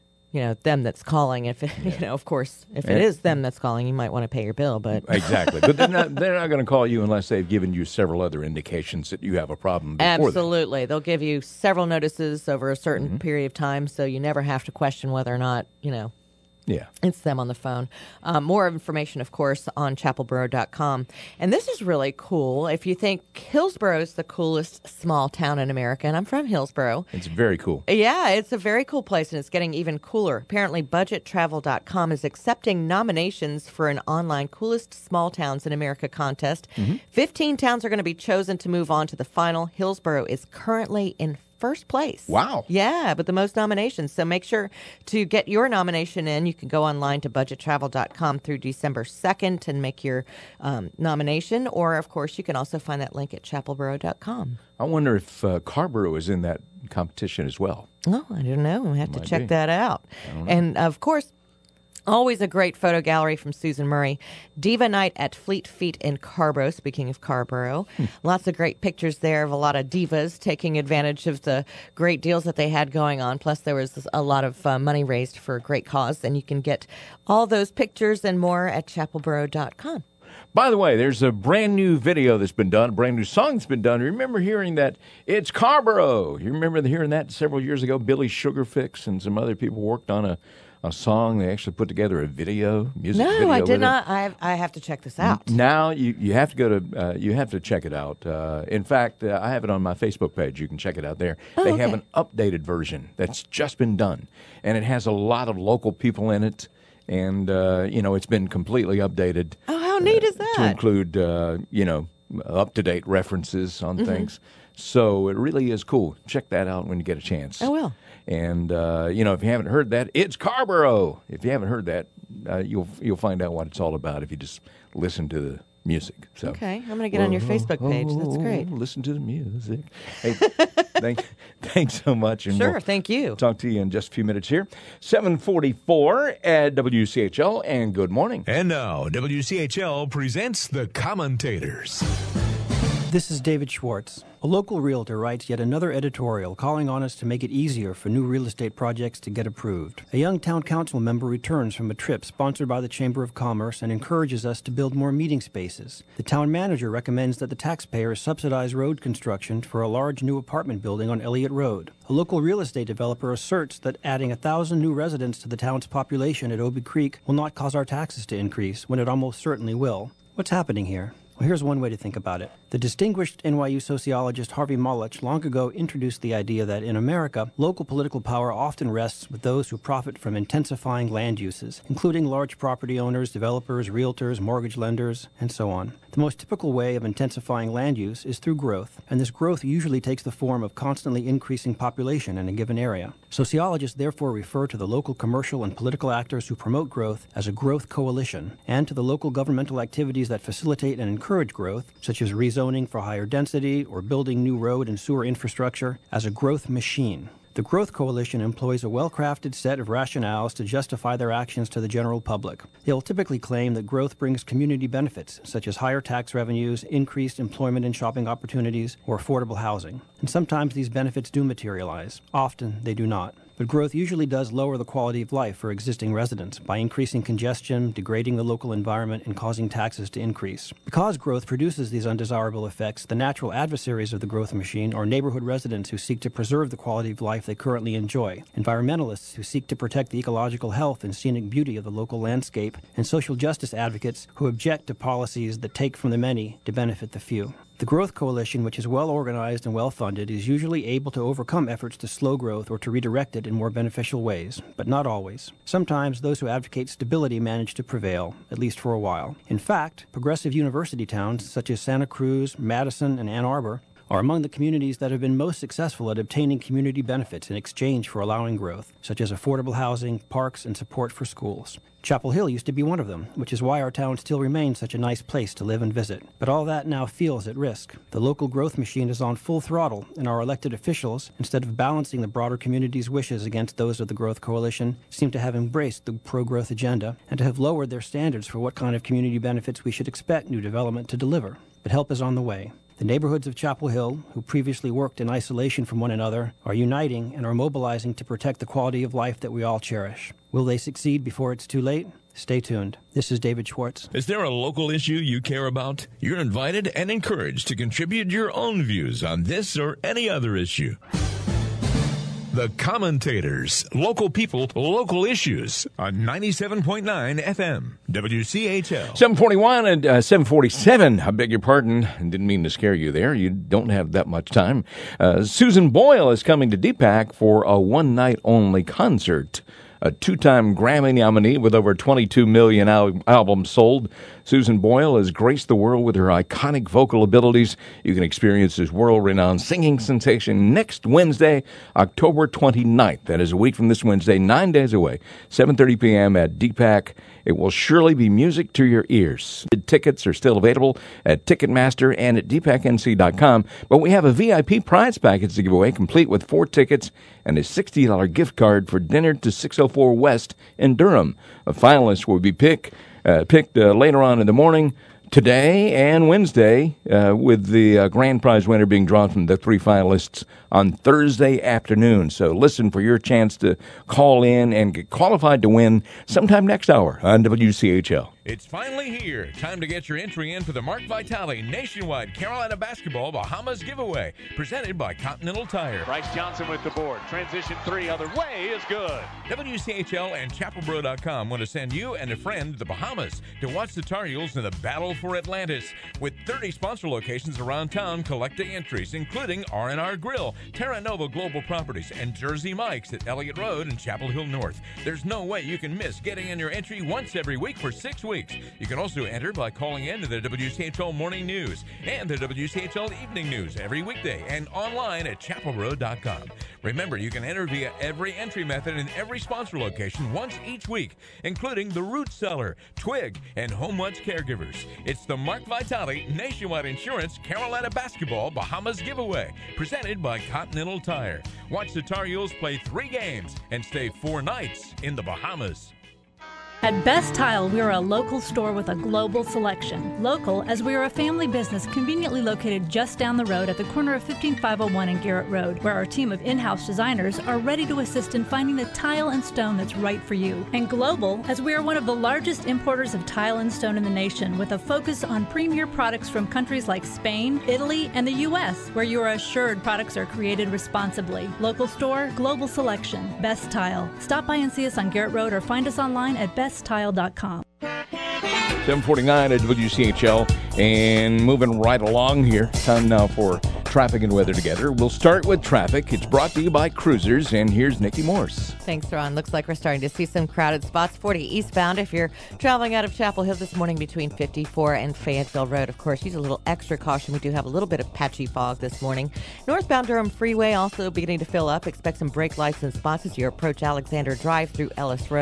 them that's calling. If of course, if it is them that's calling, you might want to pay your bill. But exactly, but they're not going to call you unless they've given you several other indications that you have a problem. Absolutely, they'll give you several notices over a certain period of time, so you never have to question whether or not Yeah. It's them on the phone. More information, of course, on chapelboro.com. And this is really cool. If you think Hillsboro is the coolest small town in America, and I'm from Hillsboro. It's very cool. Yeah, it's a very cool place, and it's getting even cooler. Apparently, budgettravel.com is accepting nominations for an online Coolest Small Towns in America contest. 15 towns are going to be chosen to move on to the final. Hillsboro is currently in first place. Wow. Yeah, but the most nominations. So make sure to get your nomination in. You can go online to budgettravel.com through December 2nd and make your nomination. Or, of course, you can also find that link at chapelboro.com. I wonder if Carborough is in that competition as well. Oh, I don't know. We'll have to check that out. And, of course, always a great photo gallery from Susan Murray. Diva Night at Fleet Feet in Carborough, speaking of Carborough. Lots of great pictures there of a lot of divas taking advantage of the great deals that they had going on. Plus, there was a lot of money raised for a great cause. And you can get all those pictures and more at chapelboro.com. By the way, there's a brand new video that's been done, a brand new song that's been done. Remember hearing that? It's Carborough. You remember hearing that several years ago? Billy Sugarfix and some other people worked on a song. They actually put together a video, music video. No, I did not. I have to check this out. Now you have to go to you have to check it out. In fact, I have it on my Facebook page. You can check it out there. They have an updated version that's just been done, and it has a lot of local people in it. And it's been completely updated. Oh, how neat is that? To include up-to-date references on things. So it really is cool. Check that out when you get a chance. I will. And if you haven't heard that, it's Carborough. If you haven't heard that, you'll find out what it's all about if you just listen to the music. So okay, I'm going to get on your Facebook page. That's great. Listen to the music. Hey, thanks so much. And sure, thank you. Talk to you in just a few minutes here. 7:44 at WCHL, and good morning. And now, WCHL presents The Commentators. This is David Schwartz. A local realtor writes yet another editorial calling on us to make it easier for new real estate projects to get approved. A young town council member returns from a trip sponsored by the Chamber of Commerce and encourages us to build more meeting spaces. The town manager recommends that the taxpayers subsidize road construction for a large new apartment building on Elliott Road. A local real estate developer asserts that adding 1,000 new residents to the town's population at Obi Creek will not cause our taxes to increase, when it almost certainly will. What's happening here? Well, here's one way to think about it. The distinguished NYU sociologist Harvey Mollich long ago introduced the idea that in America, local political power often rests with those who profit from intensifying land uses, including large property owners, developers, realtors, mortgage lenders, and so on. The most typical way of intensifying land use is through growth, and this growth usually takes the form of constantly increasing population in a given area. Sociologists therefore refer to the local commercial and political actors who promote growth as a growth coalition, and to the local governmental activities that facilitate and encourage growth, such as rezoning zoning for higher density or building new road and sewer infrastructure as a growth machine. The Growth Coalition employs a well-crafted set of rationales to justify their actions to the general public. They'll typically claim that growth brings community benefits, such as higher tax revenues, increased employment and shopping opportunities, or affordable housing. And sometimes these benefits do materialize. Often they do not. But growth usually does lower the quality of life for existing residents by increasing congestion, degrading the local environment, and causing taxes to increase. Because growth produces these undesirable effects, the natural adversaries of the growth machine are neighborhood residents who seek to preserve the quality of life they currently enjoy, environmentalists who seek to protect the ecological health and scenic beauty of the local landscape, and social justice advocates who object to policies that take from the many to benefit the few. The Growth Coalition, which is well organized and well funded, is usually able to overcome efforts to slow growth or to redirect it in more beneficial ways, but not always. Sometimes those who advocate stability manage to prevail, at least for a while. In fact, progressive university towns such as Santa Cruz, Madison, and Ann Arbor are among the communities that have been most successful at obtaining community benefits in exchange for allowing growth, such as affordable housing, parks, and support for schools. Chapel Hill used to be one of them, which is why our town still remains such a nice place to live and visit. But all that now feels at risk. The local growth machine is on full throttle, and our elected officials, instead of balancing the broader community's wishes against those of the Growth Coalition, seem to have embraced the pro-growth agenda and to have lowered their standards for what kind of community benefits we should expect new development to deliver. But help is on the way. The neighborhoods of Chapel Hill, who previously worked in isolation from one another, are uniting and are mobilizing to protect the quality of life that we all cherish. Will they succeed before it's too late? Stay tuned. This is David Schwartz. Is there a local issue you care about? You're invited and encouraged to contribute your own views on this or any other issue. The Commentators, local people, local issues on 97.9 FM, WCHL. 741 and 747, I beg your pardon. Didn't mean to scare you there. You don't have that much time. Susan Boyle is coming to DPAC for a one-night-only concert. A two-time Grammy nominee with over 22 million albums sold, Susan Boyle has graced the world with her iconic vocal abilities. You can experience this world-renowned singing sensation next Wednesday, October 29th. That is a week from this Wednesday, 9 days away, 7:30 p.m. at DPAC. It will surely be music to your ears. Tickets are still available at Ticketmaster and at dpacnc.com, but we have a VIP prize package to give away, complete with 4 tickets and a $60 gift card for dinner to 604 West in Durham. A finalist will be picked later on in the morning, today and Wednesday, with the grand prize winner being drawn from the 3 finalists on Thursday afternoon. So listen for your chance to call in and get qualified to win sometime next hour on WCHL. It's finally here. Time to get your entry in for the Mark Vitale Nationwide Carolina Basketball Bahamas Giveaway, presented by Continental Tire. Bryce Johnson with the board. Transition 3 other way is good. WCHL and ChapelBro.com want to send you and a friend to the Bahamas to watch the Tar Heels in the battle for Atlantis. With 30 sponsor locations around town collecting entries, including R&R Grill, Terra Nova Global Properties, and Jersey Mike's at Elliott Road and Chapel Hill North. There's no way you can miss getting in your entry once every week for 6 weeks. You can also enter by calling in to the WCHL Morning News and the WCHL Evening News every weekday and online at chapelroad.com. Remember, you can enter via every entry method in every sponsor location once each week, including the Root Cellar, Twig, and Home Ones Caregivers. It's the Mark Vitale Nationwide Insurance Carolina Basketball Bahamas Giveaway, presented by Continental Tire. Watch the Tar Heels play 3 games and stay 4 nights in the Bahamas. At Best Tile, we are a local store with a global selection. Local, as we are a family business conveniently located just down the road at the corner of 15501 and Garrett Road, where our team of in-house designers are ready to assist in finding the tile and stone that's right for you. And global, as we are one of the largest importers of tile and stone in the nation, with a focus on premier products from countries like Spain, Italy, and the U.S., where you are assured products are created responsibly. Local store, global selection, Best Tile. Stop by and see us on Garrett Road or find us online at besttile.com. 7:49 at WCHL, and moving right along here. Time now for traffic and weather together. We'll start with traffic. It's brought to you by Cruisers, and here's Nikki Morse. Thanks, Ron. Looks like we're starting to see some crowded spots. 40 eastbound if you're traveling out of Chapel Hill this morning between 54 and Fayetteville Road. Of course, use a little extra caution. We do have a little bit of patchy fog this morning. Northbound Durham Freeway also beginning to fill up. Expect some brake lights and spots as you approach Alexander Drive through Ellis Road.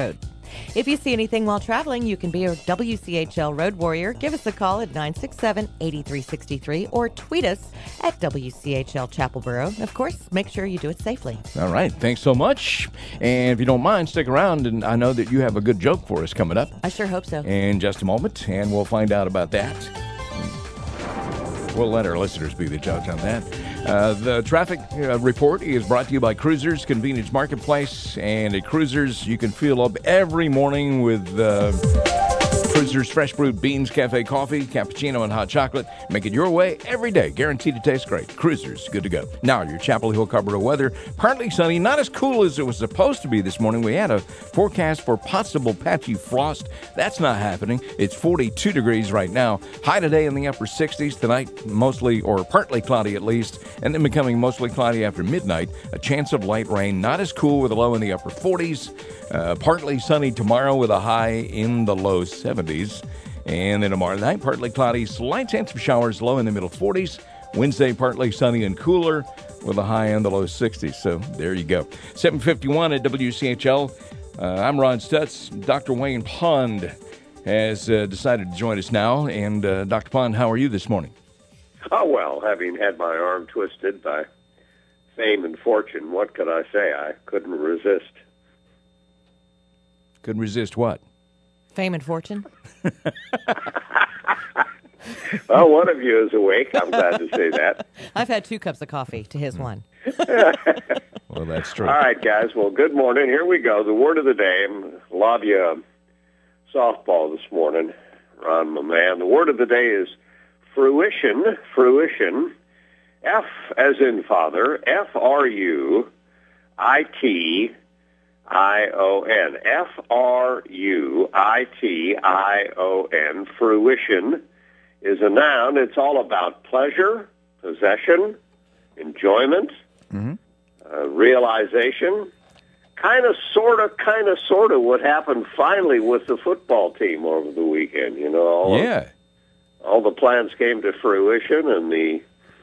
If you see anything while traveling, you can be a WCHL Road Warrior. Give us a call at 967-8363 or tweet us at WCHL Chapelboro. Of course, make sure you do it safely. All right. Thanks so much. And if you don't mind, stick around, and I know that you have a good joke for us coming up. I sure hope so. In just a moment, and we'll find out about that. We'll let our listeners be the judge on that. The traffic report is brought to you by Cruisers Convenience Marketplace. And at Cruisers, you can fuel up every morning with Cruisers Fresh Brewed Beans Cafe Coffee, cappuccino, and hot chocolate. Make it your way every day. Guaranteed to taste great. Cruisers, good to go. Now, your Chapel Hill Carrboro weather. Partly sunny, not as cool as it was supposed to be this morning. We had a forecast for possible patchy frost. That's not happening. It's 42 degrees right now. High today in the upper 60s. Tonight, mostly or partly cloudy at least, and then becoming mostly cloudy after midnight. A chance of light rain. Not as cool with a low in the upper 40s. Partly sunny tomorrow with a high in the low 70s. And then tomorrow night, partly cloudy, slight chance of showers, low in the middle 40s. Wednesday, partly sunny and cooler with a high in the low 60s. So there you go. 7:51 at WCHL. I'm Ron Stutz. Dr. Wayne Pond has decided to join us now. And Dr. Pond, how are you this morning? Oh, well, having had my arm twisted by fame and fortune, what could I say? I couldn't resist. Couldn't resist what? Fame and fortune? Well, one of you is awake. I'm glad to say that. I've had 2 cups of coffee to his one. Well, that's true. All right, guys. Well, good morning. Here we go. The word of the day. Lob you a softball this morning, Ron, my man. The word of the day is fruition. Fruition. F as in father. Fruition. Fruition. Fruition is a noun. It's all about pleasure, possession, enjoyment, realization. Kind of, sort of what happened finally with the football team over the weekend. You know, all the plans came to fruition, and the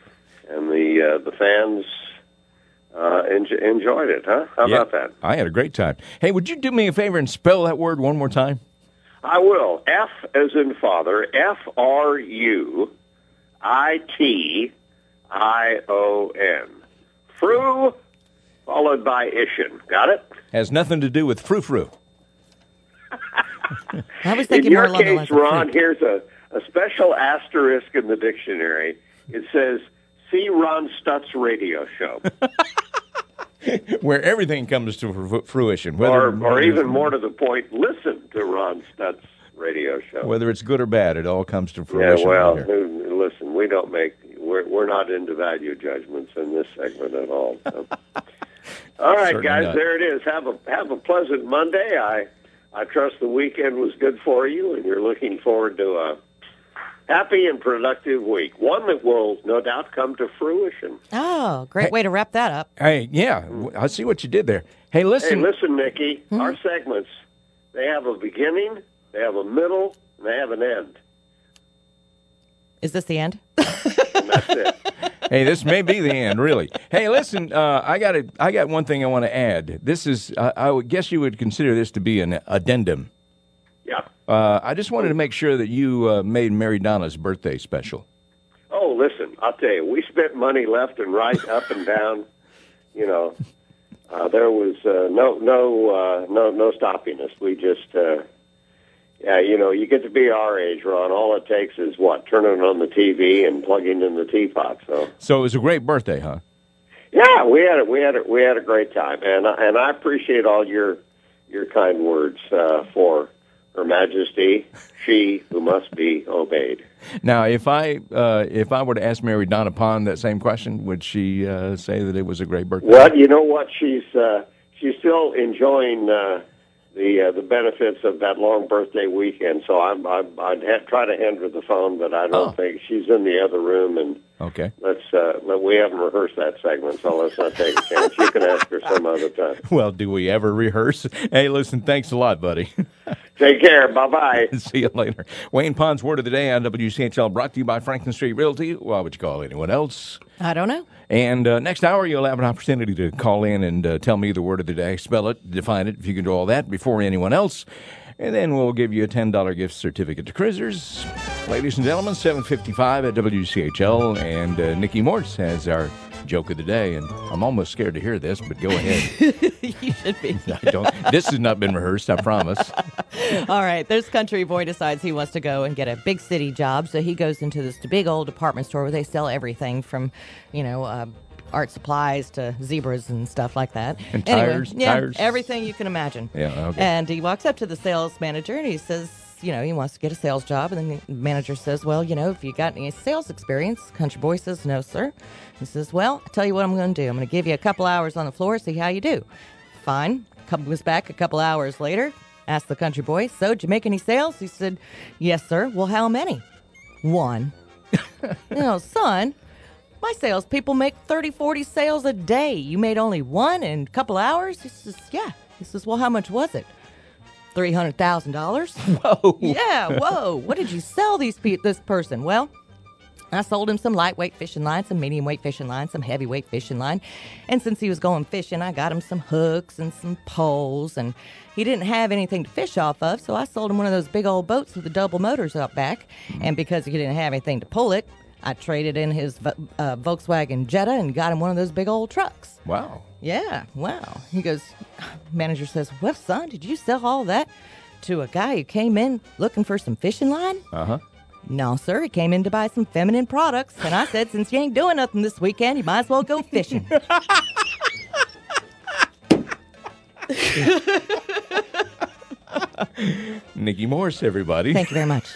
fans enjoyed it, huh? How about that? I had a great time. Hey, would you do me a favor and spell that word one more time? I will. F as in father, Fruition. Fru, followed by Ishin. Got it? Has nothing to do with frou-frou. I was thinking in your more along the case, lines of Ron, fruit. here's a special asterisk in the dictionary. It says, see Ron Stutz radio show. Where everything comes to fruition. Or even more to the point, listen to Ron Stutz radio show. Whether it's good or bad, it all comes to fruition. Yeah, well, right here. listen, we're not into value judgments in this segment at all. So. All right, Certainly guys, not. there it is. Have a pleasant Monday. I trust the weekend was good for you, and you're looking forward to a happy and productive week. One that will no doubt come to fruition. Oh, great way to wrap that up. Hey, yeah, I see what you did there. Hey, listen. Hey, listen, Nikki, our segments, they have a beginning, they have a middle, and they have an end. Is this the end? And that's it. Hey, this may be the end, really. Hey, listen, I got one thing I want to add. This is, I would guess you would consider this to be an addendum. Yeah. I just wanted to make sure that you made Mary Donna's birthday special. Oh, listen, I'll tell you, we spent money left and right, up and down. You know, there was no stopping us. We just, you know, you get to be our age, Ron. All it takes is what? Turning on the TV and plugging in the teapot. So it was a great birthday, huh? Yeah, we had a great time, and I appreciate all your kind words for Her Majesty, she who must be obeyed. Now, if I were to ask Mary Donna Pond that same question, would she say that it was a great birthday? Well, you know what? She's still enjoying the benefits of that long birthday weekend. So I'd try to hand her the phone, but I don't think she's in the other room. And okay, we haven't rehearsed that segment, so let's not take a chance. You can ask her some other time. Well, do we ever rehearse? Hey, listen, thanks a lot, buddy. Take care. Bye-bye. See you later. Wayne Pond's Word of the Day on WCHL, brought to you by Franklin Street Realty. Why would you call anyone else? I don't know. And next hour, you'll have an opportunity to call in and tell me the word of the day. Spell it, define it, if you can do all that before anyone else. And then we'll give you a $10 gift certificate to Crizzers. Ladies and gentlemen, 7:55 at WCHL. And Nikki Morse has our joke of the day. And I'm almost scared to hear this, but go ahead. You should be. This has not been rehearsed, I promise. All right. This country boy decides he wants to go and get a big city job. So he goes into this big old department store where they sell everything from, art supplies to zebras and stuff like that. And tires. Everything you can imagine. Yeah, okay. And he walks up to the sales manager and he says, he wants to get a sales job. And then the manager says, well, if you got any sales experience? Country boy says, no, sir. He says, well, I'll tell you what I'm going to do. I'm going to give you a couple hours on the floor, see how you do. Fine. Comes back a couple hours later, asked the country boy, so did you make any sales? He said, yes, sir. Well, how many? 1. Son, my salespeople make 30, 40 sales a day. You made only 1 in a couple hours? He says, yeah. He says, well, how much was it? $300,000. Whoa. Yeah, whoa. What did you sell this person? Well, I sold him some lightweight fishing line, some medium-weight fishing line, some heavyweight fishing line. And since he was going fishing, I got him some hooks and some poles. And he didn't have anything to fish off of, so I sold him one of those big old boats with the double motors out back. And because he didn't have anything to pull it, I traded in his Volkswagen Jetta and got him one of those big old trucks. Wow. Yeah, wow. He goes, manager says, well, son, did you sell all that to a guy who came in looking for some fishing line? Uh-huh. No, sir. He came in to buy some feminine products. And I said, since you ain't doing nothing this weekend, you might as well go fishing. Nikki Morse, everybody. Thank you very much.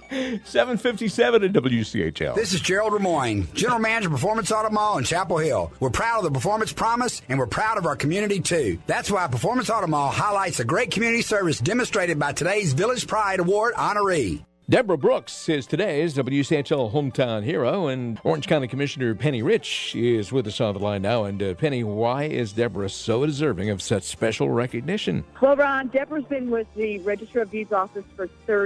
7:57 at WCHL. This is Gerald Lemoyne, General Manager of Performance Auto Mall in Chapel Hill. We're proud of the Performance Promise, and we're proud of our community, too. That's why Performance Auto Mall highlights the great community service demonstrated by today's Village Pride Award honoree. Deborah Brooks is today's WCHL Hometown Hero, and Orange County Commissioner Penny Rich is with us on the line now. And Penny, why is Deborah so deserving of such special recognition? Well, Ron, Deborah's been with the Register of Deeds office for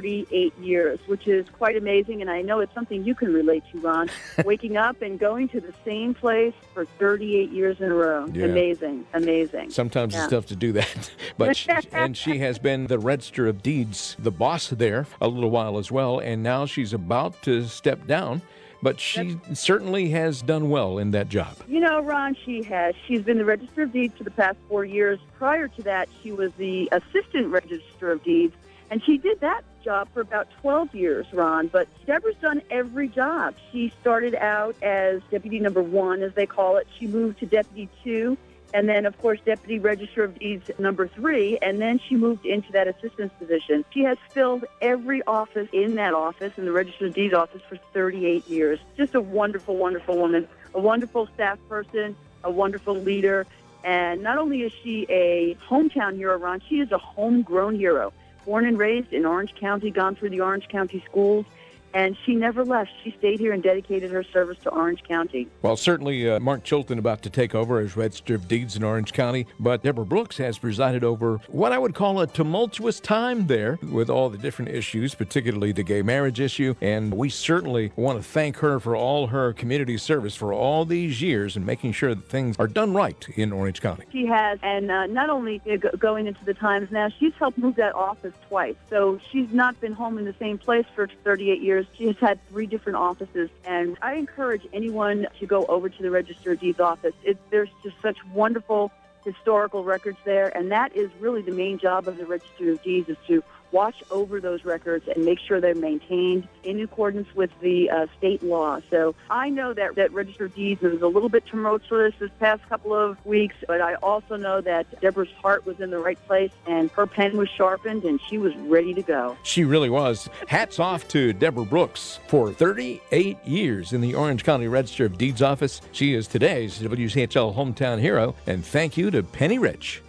38 years, which is quite amazing, and I know it's something you can relate to, Ron. Waking up and going to the same place for 38 years in a row. Yeah. Amazing. Sometimes it's tough to do that. But she has been the Register of Deeds, the boss there, a little while as well, and now she's about to step down, but she certainly has done well in that job. Ron, she has. She's been the Register of Deeds for the past 4 years. Prior to that, she was the Assistant Register of Deeds, and she did that job for about 12 years, Ron. But Deborah's done every job. She started out as Deputy Number 1, as they call it. She moved to Deputy 2. And then, of course, Deputy Register of Deeds number 3, and then she moved into that assistant's position. She has filled every office in that office, in the Register of Deeds office, for 38 years. Just a wonderful, wonderful woman, a wonderful staff person, a wonderful leader. And not only is she a hometown hero, Ron, she is a homegrown hero. Born and raised in Orange County, gone through the Orange County schools. And she never left. She stayed here and dedicated her service to Orange County. Well, certainly Mark Chilton about to take over as Register of Deeds in Orange County, but Deborah Brooks has presided over what I would call a tumultuous time there with all the different issues, particularly the gay marriage issue. And we certainly want to thank her for all her community service for all these years and making sure that things are done right in Orange County. She has, and not only going into the times now, she's helped move that office twice. So she's not been home in the same place for 38 years. She has had 3 different offices, and I encourage anyone to go over to the Register of Deeds office. There's just such wonderful historical records there, and that is really the main job of the Register of Deeds, is to watch over those records and make sure they're maintained in accordance with the state law. So I know that Register of Deeds was a little bit tumultuous this past couple of weeks, but I also know that Deborah's heart was in the right place and her pen was sharpened and she was ready to go. She really was. Hats off to Deborah Brooks for 38 years in the Orange County Register of Deeds office. She is today's WCHL Hometown Hero, and thank you to Penny Rich.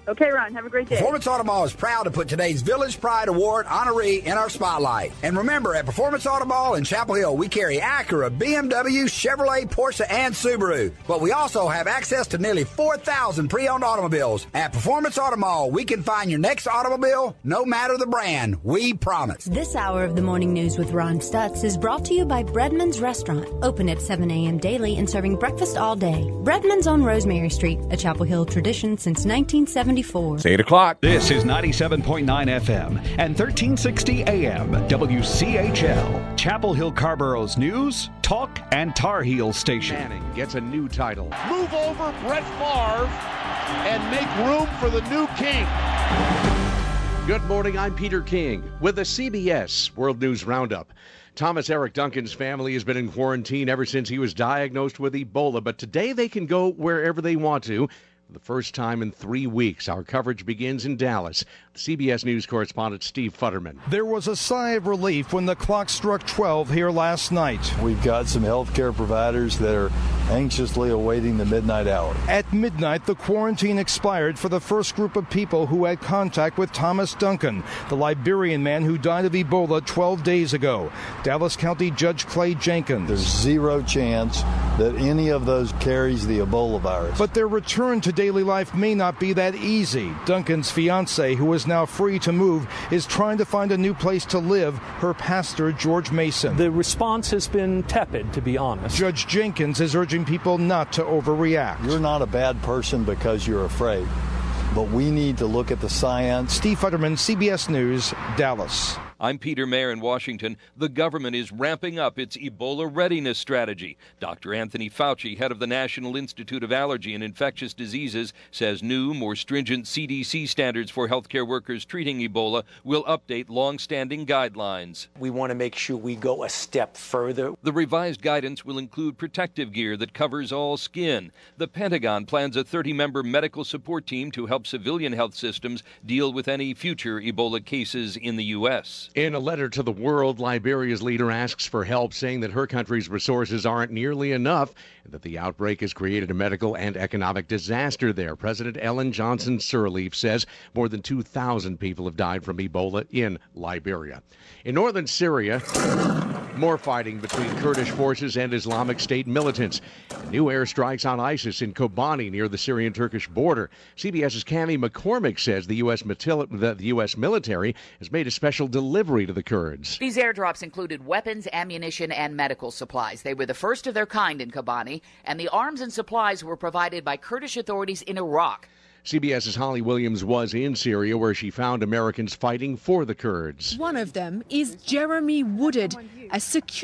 Okay, Ron, have a great day. Performance Auto Mall is proud to put today's Village Pride Award honoree in our spotlight. And remember, at Performance Auto Mall in Chapel Hill, we carry Acura, BMW, Chevrolet, Porsche, and Subaru. But we also have access to nearly 4,000 pre-owned automobiles. At Performance Auto Mall, we can find your next automobile, no matter the brand. We promise. This hour of the morning news with Ron Stutz is brought to you by Breadman's Restaurant, open at 7 a.m. daily and serving breakfast all day. Breadman's on Rosemary Street, a Chapel Hill tradition since 1974. It's 8 o'clock. This is 97.9 FM and 1360 AM WCHL, Chapel Hill Carborough's news, talk, and Tar Heel station. Manning gets a new title. Move over Brett Favre and make room for the new king. Good morning, I'm Peter King with the CBS World News Roundup. Thomas Eric Duncan's family has been in quarantine ever since he was diagnosed with Ebola, but today they can go wherever they want to. For the first time in 3 weeks, our coverage begins in Dallas. CBS News correspondent Steve Futterman. There was a sigh of relief when the clock struck 12 here last night. We've got some healthcare providers that are anxiously awaiting the midnight hour. At midnight, the quarantine expired for the first group of people who had contact with Thomas Duncan, the Liberian man who died of Ebola 12 days ago. Dallas County Judge Clay Jenkins. There's zero chance that any of those carries the Ebola virus. But their return to daily life may not be that easy. Duncan's fiancée, who is now free to move, is trying to find a new place to live, her pastor, George Mason. The response has been tepid, to be honest. Judge Jenkins is urging people not to overreact. You're not a bad person because you're afraid, but we need to look at the science. Steve Futterman, CBS News, Dallas. I'm Peter Mayer in Washington. The government is ramping up its Ebola readiness strategy. Dr. Anthony Fauci, head of the National Institute of Allergy and Infectious Diseases, says new, more stringent CDC standards for healthcare workers treating Ebola will update long-standing guidelines. We want to make sure we go a step further. The revised guidance will include protective gear that covers all skin. The Pentagon plans a 30-member medical support team to help civilian health systems deal with any future Ebola cases in the U.S. In a letter to the world, Liberia's leader asks for help, saying that her country's resources aren't nearly enough and that the outbreak has created a medical and economic disaster there. President Ellen Johnson Sirleaf says more than 2,000 people have died from Ebola in Liberia. In northern Syria, more fighting between Kurdish forces and Islamic State militants. New airstrikes on ISIS in Kobani near the Syrian-Turkish border. CBS's Cami McCormick says the U.S. military has made a special delivery to the Kurds. These airdrops included weapons, ammunition, and medical supplies. They were the first of their kind in Kobani, and the arms and supplies were provided by Kurdish authorities in Iraq. CBS's Holly Williams was in Syria, where she found Americans fighting for the Kurds. One of them is Jeremy Woodard, a security